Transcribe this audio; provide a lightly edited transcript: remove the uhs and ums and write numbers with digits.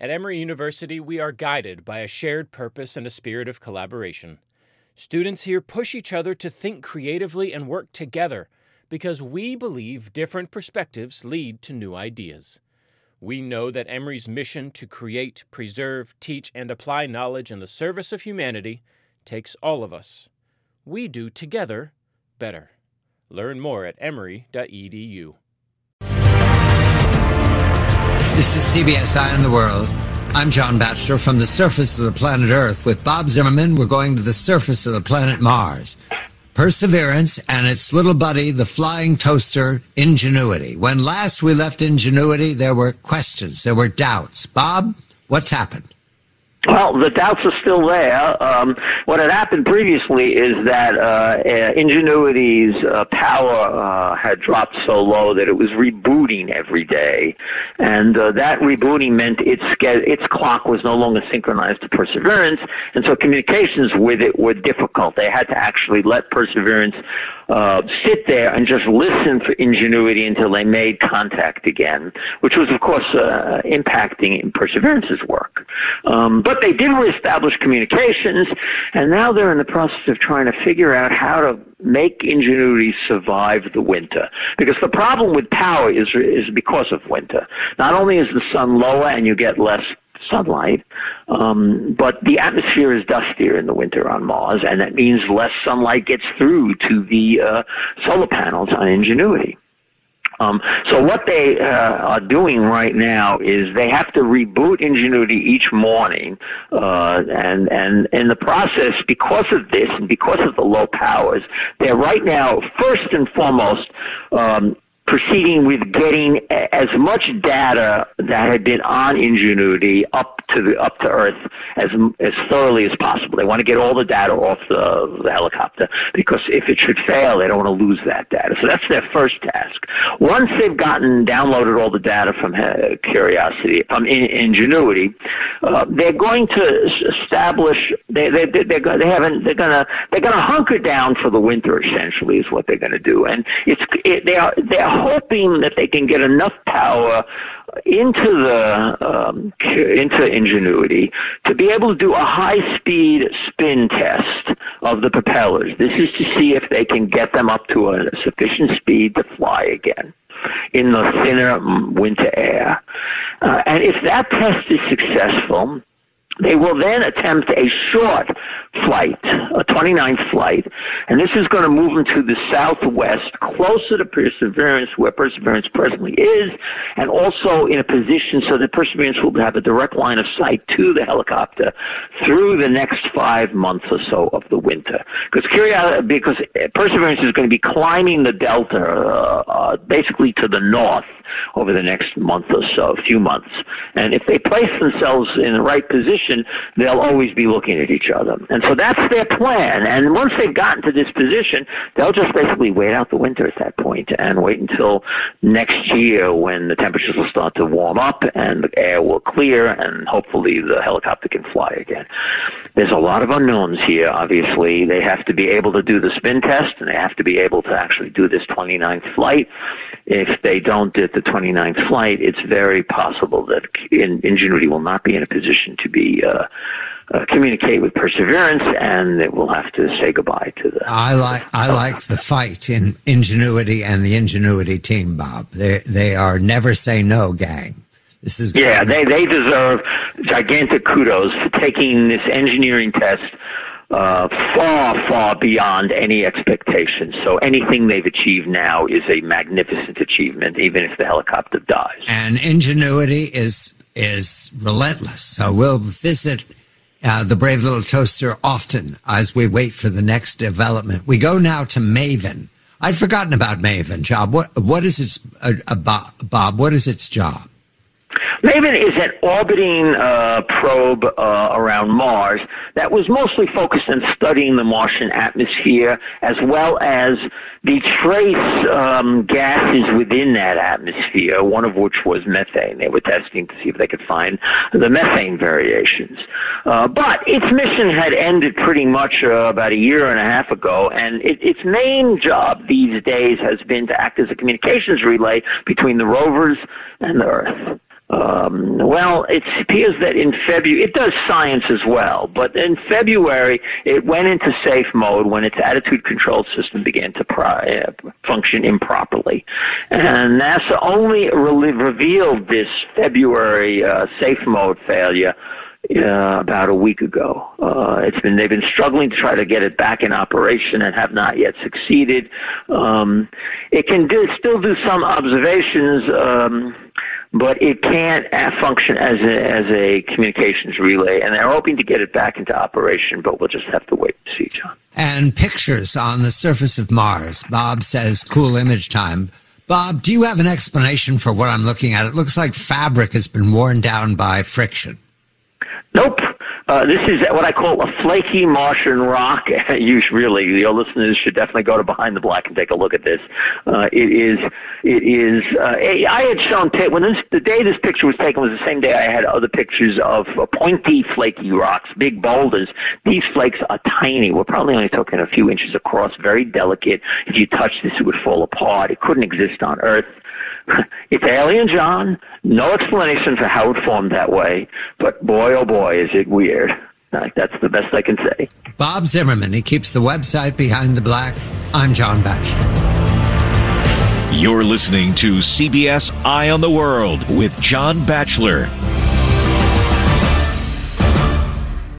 At Emory University, we are guided by a shared purpose and a spirit of collaboration. Students here push each other to think creatively and work together because we believe different perspectives lead to new ideas. We know that Emory's mission to create, preserve, teach, and apply knowledge in the service of humanity takes all of us. We do together better. Learn more at emory.edu. This is CBS Eye on the World. I'm John Batchelor from the surface of the planet Earth. With Bob Zimmerman, we're going to the surface of the planet Mars. Perseverance and its little buddy, the flying toaster, Ingenuity. When last we left Ingenuity, there were questions, there were doubts. Bob, what's happened? Well, the doubts are still there. What had happened previously is that Ingenuity's power had dropped so low that it was rebooting every day, and that rebooting meant its clock was no longer synchronized to Perseverance, and so communications with it were difficult. They had to actually let Perseverance sit there and just listen for Ingenuity until they made contact again, which was, of course, impacting Perseverance's work. But they did reestablish communications, and now they're in the process of trying to figure out how to make Ingenuity survive the winter. Because the problem with power is because of winter. Not only is the sun lower and you get less sunlight, but the atmosphere is dustier in the winter on Mars, and that means less sunlight gets through to the solar panels on Ingenuity. So what they are doing right now is they have to reboot Ingenuity each morning, and in the process, because of this and because of the low powers, they're right now, first and foremost, proceeding with getting as much data that had been on Ingenuity up to Earth as thoroughly as possible. They want to get all the data off the helicopter, because if it should fail, they don't want to lose that data. So that's their first task. Once they've downloaded all the data from Ingenuity, they're going to establish. They're gonna hunker down for the winter. Essentially, is what they're going to do, and they're hoping that they can get enough power into Ingenuity to be able to do a high-speed spin test of the propellers. This is to see if they can get them up to a sufficient speed to fly again in the thinner winter air. And if that test is successful, they will then attempt a short flight, a 29th flight, and this is going to move them to the southwest, closer to Perseverance, where Perseverance presently is, and also in a position so that Perseverance will have a direct line of sight to the helicopter through the next 5 months or so of the winter. Because Perseverance is going to be climbing the delta, basically to the north, over the next month or so, few months. And if they place themselves in the right position, they'll always be looking at each other. And so that's their plan. And once they've gotten to this position, they'll just basically wait out the winter at that point and wait until next year when the temperatures will start to warm up and the air will clear and hopefully the helicopter can fly again. There's a lot of unknowns here, obviously. They have to be able to do the spin test, and they have to be able to actually do this 29th flight. If they don't do the 29th flight, it's very possible that Ingenuity will not be in a position to be communicate with Perseverance, and it will have to say goodbye to the. I like the fight in Ingenuity and the Ingenuity team, Bob. They are never say no gang. This is they deserve gigantic kudos for taking this engineering test far beyond any expectations. So anything they've achieved now is a magnificent achievement, even if the helicopter dies. And Ingenuity is relentless. So we'll visit the brave little toaster often as we wait for the next development. We go now to Maven. I'd forgotten about Maven. What is its Bob? What is its job? Maven is an orbiting probe around Mars that was mostly focused on studying the Martian atmosphere as well as the trace gases within that atmosphere, one of which was methane. They were testing to see if they could find the methane variations. But its mission had ended pretty much about a year and a half ago, and its main job these days has been to act as a communications relay between the rovers and the Earth. Well, it appears that in February, it does science as well, but in February, it went into safe mode when its attitude control system began to function improperly. And NASA only revealed this February safe mode failure about a week ago. They've been struggling to try to get it back in operation and have not yet succeeded. It can still do some observations, but it can't function as a communications relay, and they're hoping to get it back into operation, but we'll just have to wait to see, John. And pictures on the surface of Mars. Bob says, cool image time. Bob, do you have an explanation for what I'm looking at? It looks like fabric has been worn down by friction. Nope. This is what I call a flaky Martian rock. Your listeners should definitely go to Behind the Black and take a look at this. I had shown, the day this picture was taken was the same day I had other pictures of pointy, flaky rocks, big boulders. These flakes are tiny. We're probably only talking a few inches across, very delicate. If you touch this, it would fall apart. It couldn't exist on Earth. It's alien, John. No explanation for how it formed that way. But boy, oh boy, is it weird. That's the best I can say. Bob Zimmerman, he keeps the website Behind the Black. I'm John Batchelor. You're listening to CBS Eye on the World with John Batchelor.